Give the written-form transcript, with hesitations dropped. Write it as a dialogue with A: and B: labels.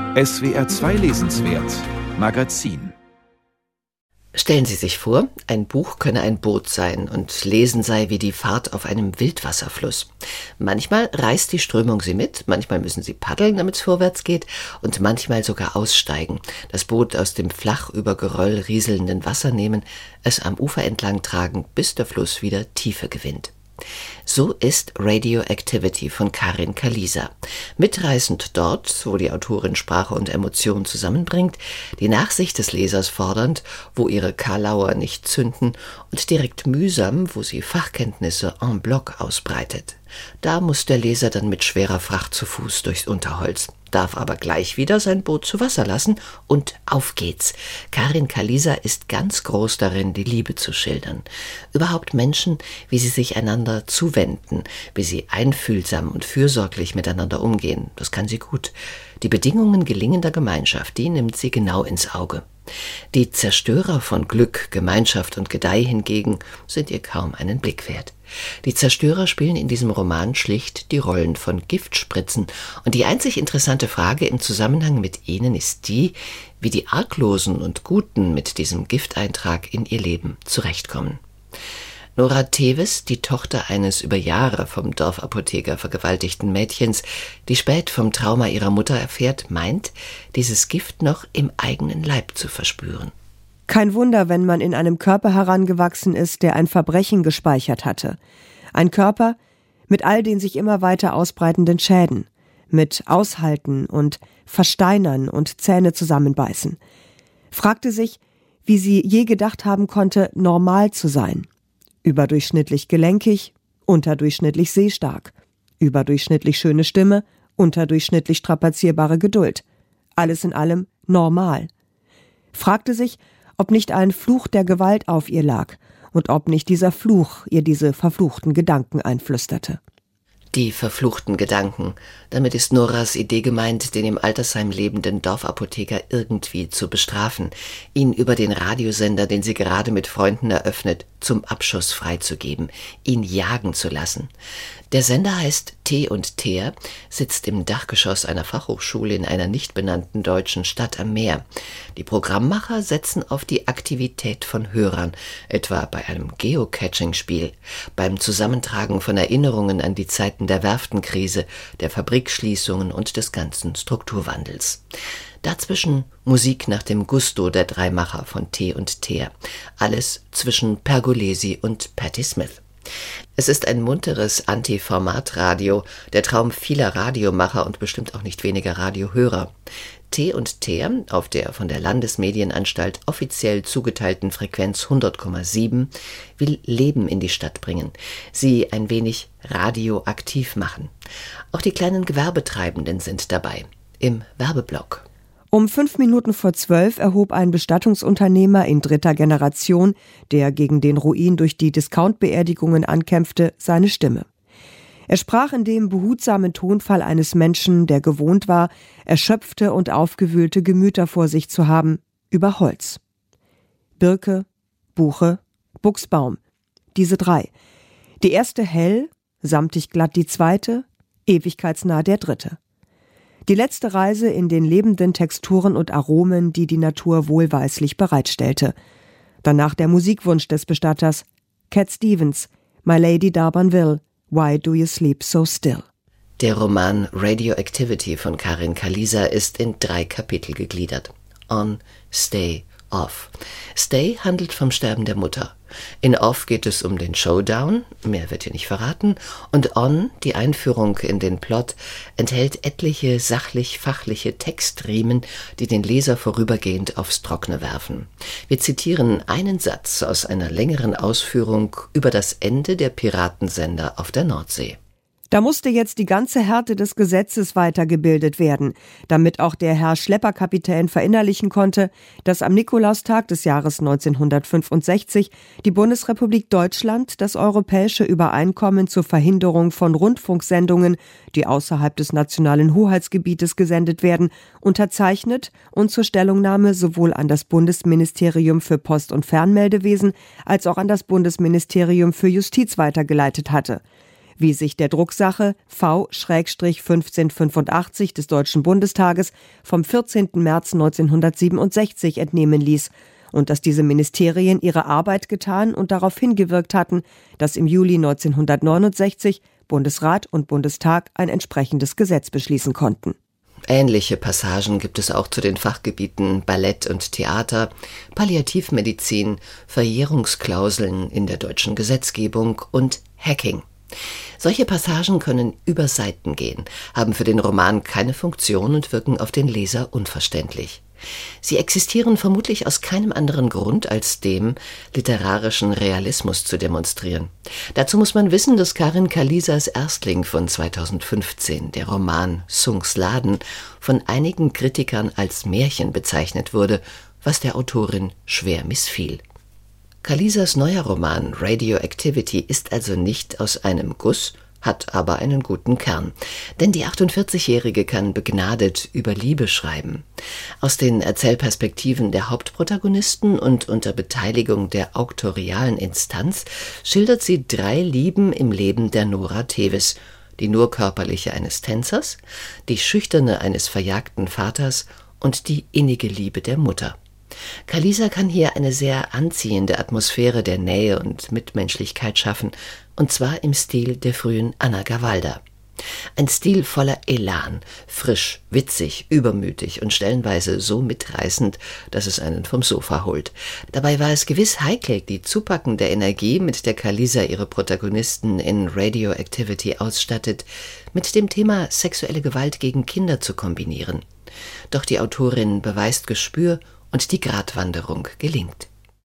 A: SWR 2 Lesenswert Magazin.
B: Stellen Sie sich vor, ein Buch könne ein Boot sein und Lesen sei wie die Fahrt auf einem Wildwasserfluss. Manchmal reißt die Strömung Sie mit, manchmal müssen Sie paddeln, damit es vorwärts geht, und manchmal sogar aussteigen, das Boot aus dem flach über Geröll rieselnden Wasser nehmen, es am Ufer entlang tragen, bis der Fluss wieder Tiefe gewinnt. So ist Radioactivity von Karin Kaliza. Mitreißend dort, wo die Autorin Sprache und Emotion zusammenbringt, die Nachsicht des Lesers fordernd, wo ihre Karlauer nicht zünden, und direkt mühsam, wo sie Fachkenntnisse en bloc ausbreitet. Da muss der Leser dann mit schwerer Fracht zu Fuß durchs Unterholz, darf aber gleich wieder sein Boot zu Wasser lassen und auf geht's. Karin Kaliza ist ganz groß darin, die Liebe zu schildern. Überhaupt Menschen, wie sie sich einander zuwenden, wie sie einfühlsam und fürsorglich miteinander umgehen. Das kann sie gut. Die Bedingungen gelingender Gemeinschaft, die nimmt sie genau ins Auge. Die Zerstörer von Glück, Gemeinschaft und Gedeih hingegen sind ihr kaum einen Blick wert. Die Zerstörer spielen in diesem Roman schlicht die Rollen von Giftspritzen, und die einzig interessante Frage im Zusammenhang mit ihnen ist die, wie die Arglosen und Guten mit diesem Gifteintrag in ihr Leben zurechtkommen. Nora Teves, die Tochter eines über Jahre vom Dorfapotheker vergewaltigten Mädchens, die spät vom Trauma ihrer Mutter erfährt, meint, dieses Gift noch im eigenen Leib zu verspüren.
C: Kein Wunder, wenn man in einem Körper herangewachsen ist, der ein Verbrechen gespeichert hatte. Ein Körper mit all den sich immer weiter ausbreitenden Schäden, mit Aushalten und Versteinern und Zähne zusammenbeißen. Fragte sich, wie sie je gedacht haben konnte, normal zu sein. Überdurchschnittlich gelenkig, unterdurchschnittlich sehstark, überdurchschnittlich schöne Stimme, unterdurchschnittlich strapazierbare Geduld. Alles in allem normal. Fragte sich, ob nicht ein Fluch der Gewalt auf ihr lag und ob nicht dieser Fluch ihr diese verfluchten Gedanken einflüsterte.
B: Die verfluchten Gedanken. Damit ist Noras Idee gemeint, den im Altersheim lebenden Dorfapotheker irgendwie zu bestrafen, ihn über den Radiosender, den sie gerade mit Freunden eröffnet, zum Abschuss freizugeben, ihn jagen zu lassen. Der Sender heißt T&Teer, sitzt im Dachgeschoss einer Fachhochschule in einer nicht benannten deutschen Stadt am Meer. Die Programmmacher setzen auf die Aktivität von Hörern, etwa bei einem Geocaching-Spiel, beim Zusammentragen von Erinnerungen an die Zeiten der Werftenkrise, der Fabrikschließungen und des ganzen Strukturwandels. Dazwischen Musik nach dem Gusto der drei Macher von T&Teer. Alles zwischen Pergolesi und Patti Smith. Es ist ein munteres Anti-Format-Radio, der Traum vieler Radiomacher und bestimmt auch nicht weniger Radiohörer. T&Teer, auf der von der Landesmedienanstalt offiziell zugeteilten Frequenz 100,7, will Leben in die Stadt bringen, sie ein wenig radioaktiv machen. Auch die kleinen Gewerbetreibenden sind dabei, im Werbeblock.
C: Um 11:05 erhob ein Bestattungsunternehmer in 3. Generation, der gegen den Ruin durch die Discount-Beerdigungen ankämpfte, seine Stimme. Er sprach in dem behutsamen Tonfall eines Menschen, der gewohnt war, erschöpfte und aufgewühlte Gemüter vor sich zu haben, über Holz. Birke, Buche, Buchsbaum. Diese 3. Die erste hell, samtig glatt die zweite, ewigkeitsnah der dritte. Die letzte Reise in den lebenden Texturen und Aromen, die die Natur wohlweislich bereitstellte. Danach der Musikwunsch des Bestatters, Cat Stevens, My Lady d'Urbanville, Why Do You Sleep So Still?
B: Der Roman Radioactivity von Karin Kaliza ist in 3 Kapitel gegliedert. On, Stay, Off. Stay handelt vom Sterben der Mutter. In Off geht es um den Showdown, mehr wird hier nicht verraten, und On, die Einführung in den Plot, enthält etliche sachlich-fachliche Textriemen, die den Leser vorübergehend aufs Trockene werfen. Wir zitieren einen Satz aus einer längeren Ausführung über das Ende der Piratensender auf der Nordsee.
C: Da musste jetzt die ganze Härte des Gesetzes weitergebildet werden, damit auch der Herr Schlepperkapitän verinnerlichen konnte, dass am Nikolaustag des Jahres 1965 die Bundesrepublik Deutschland das Europäische Übereinkommen zur Verhinderung von Rundfunksendungen, die außerhalb des nationalen Hoheitsgebietes gesendet werden, unterzeichnet und zur Stellungnahme sowohl an das Bundesministerium für Post- und Fernmeldewesen als auch an das Bundesministerium für Justiz weitergeleitet hatte. wie sich der Drucksache V-1585 des Deutschen Bundestages vom 14. März 1967 entnehmen ließ und dass diese Ministerien ihre Arbeit getan und darauf hingewirkt hatten, dass im Juli 1969 Bundesrat und Bundestag ein entsprechendes Gesetz beschließen konnten.
B: Ähnliche Passagen gibt es auch zu den Fachgebieten Ballett und Theater, Palliativmedizin, Verjährungsklauseln in der deutschen Gesetzgebung und Hacking. Solche Passagen können über Seiten gehen, haben für den Roman keine Funktion und wirken auf den Leser unverständlich. Sie existieren vermutlich aus keinem anderen Grund, als dem, literarischen Realismus zu demonstrieren. Dazu muss man wissen, dass Karin Kalisas Erstling von 2015, der Roman Sunks Laden, von einigen Kritikern als Märchen bezeichnet wurde, was der Autorin schwer missfiel. Kalisas neuer Roman Radioactivity ist also nicht aus einem Guss, hat aber einen guten Kern. Denn die 48-Jährige kann begnadet über Liebe schreiben. Aus den Erzählperspektiven der Hauptprotagonisten und unter Beteiligung der auktorialen Instanz schildert sie 3 Lieben im Leben der Nora Tevis: die nur körperliche eines Tänzers, die schüchterne eines verjagten Vaters und die innige Liebe der Mutter. Kalisa kann hier eine sehr anziehende Atmosphäre der Nähe und Mitmenschlichkeit schaffen, und zwar im Stil der frühen Anna Gavalda. Ein Stil voller Elan, frisch, witzig, übermütig und stellenweise so mitreißend, dass es einen vom Sofa holt. Dabei war es gewiss heikel, die zupackende Energie, mit der Kalisa ihre Protagonisten in Radioactivity ausstattet, mit dem Thema sexuelle Gewalt gegen Kinder zu kombinieren. Doch die Autorin beweist Gespür und die Gratwanderung gelingt.